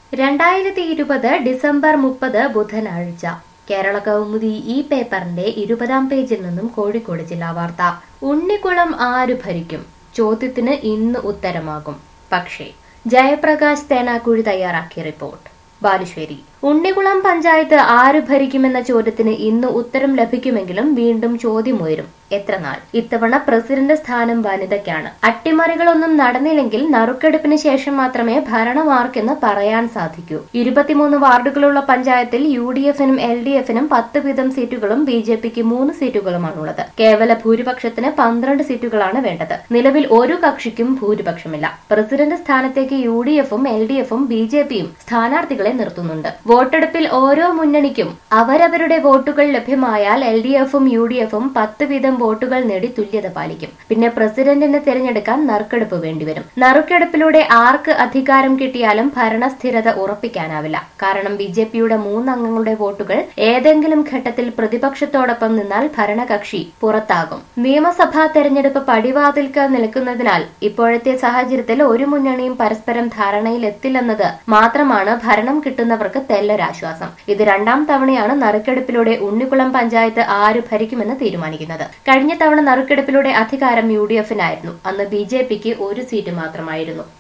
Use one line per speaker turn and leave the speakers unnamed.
2020 December 30 ബുധനാഴ്ച കേരള കൗമുദി ഈ പേപ്പറിന്റെ 20-ാം പേജിൽ നിന്നും കോഴിക്കോട് ജില്ലാ വാർത്ത. ഉണ്ണിക്കുളം ആര് ഭരിക്കും? ചോദ്യത്തിന് ഇന്ന് ഉത്തരമാകും. പക്ഷേ ജയപ്രകാശ് തേനാക്കുഴി തയ്യാറാക്കിയ റിപ്പോർട്ട്. ബാലുശ്ശേരി. ഉണ്ണിക്കുളം പഞ്ചായത്ത് ആര് ഭരിക്കുമെന്ന ചോദ്യത്തിന് ഇന്ന് ഉത്തരം ലഭിക്കുമെങ്കിലും വീണ്ടും ചോദ്യമുയരും. എത്ര നാൾ? ഇത്തവണ പ്രസിഡന്റ് സ്ഥാനം വനിതയ്ക്കാണ്. അട്ടിമറികളൊന്നും നടന്നില്ലെങ്കിൽ നറുക്കെടുപ്പിന് ശേഷം മാത്രമേ ഭരണമാർക്കെന്ന് പറയാൻ സാധിക്കൂ. 23 വാർഡുകളുള്ള പഞ്ചായത്തിൽ UDF-നും LDF-നും 10 വീതം സീറ്റുകളും BJP-ക്ക് 3 സീറ്റുകളുമാണുള്ളത്. കേവല ഭൂരിപക്ഷത്തിന് 12 സീറ്റുകളാണ് വേണ്ടത്. നിലവിൽ ഒരു കക്ഷിക്കും ഭൂരിപക്ഷമില്ല. പ്രസിഡന്റ് സ്ഥാനത്തേക്ക് UDF-ഉം LDF-ഉം BJP-യും സ്ഥാനാർത്ഥികളെ നിർത്തുന്നുണ്ട്. വോട്ടെടുപ്പിൽ ഓരോ മുന്നണിക്കും അവരവരുടെ വോട്ടുകൾ ലഭ്യമായാൽ LDF-ഉം UDF-ഉം 10 വീതം വോട്ടുകൾ നേടി തുല്യത പാലിക്കും. പിന്നെ പ്രസിഡന്റിനെ തിരഞ്ഞെടുക്കാൻ നറുക്കെടുപ്പ് വേണ്ടിവരും. നറുക്കെടുപ്പിലൂടെ ആർക്ക് അധികാരം കിട്ടിയാലും ഭരണസ്ഥിരത ഉറപ്പിക്കാനാവില്ല. കാരണം BJP-യുടെ 3 അംഗങ്ങളുടെ വോട്ടുകൾ ഏതെങ്കിലും ഘട്ടത്തിൽ പ്രതിപക്ഷത്തോടൊപ്പം നിന്നാൽ ഭരണകക്ഷി പുറത്താകും. നിയമസഭാ തെരഞ്ഞെടുപ്പ് പടിവാതിൽക്കൽ നിൽക്കുന്നതിനാൽ ഇപ്പോഴത്തെ സാഹചര്യത്തിൽ ഒരു മുന്നണിയും പരസ്പരം ധാരണയിലെത്തില്ലെന്നത് മാത്രമാണ് ഭരണം കിട്ടുന്നവർക്ക് തെല്ലൊരാശ്വാസം. ഇത് 2ാം തവണയാണ് നറുക്കെടുപ്പിലൂടെ ഉണ്ണിക്കുളം പഞ്ചായത്ത് ആര് ഭരിക്കുമെന്ന് തീരുമാനിക്കുന്നത്. കഴിഞ്ഞ തവണ നറുക്കെടുപ്പിലൂടെ അധികാരം UDF-നായിരുന്നു. അന്ന് BJP-ക്ക് 1 സീറ്റ് മാത്രമായിരുന്നു.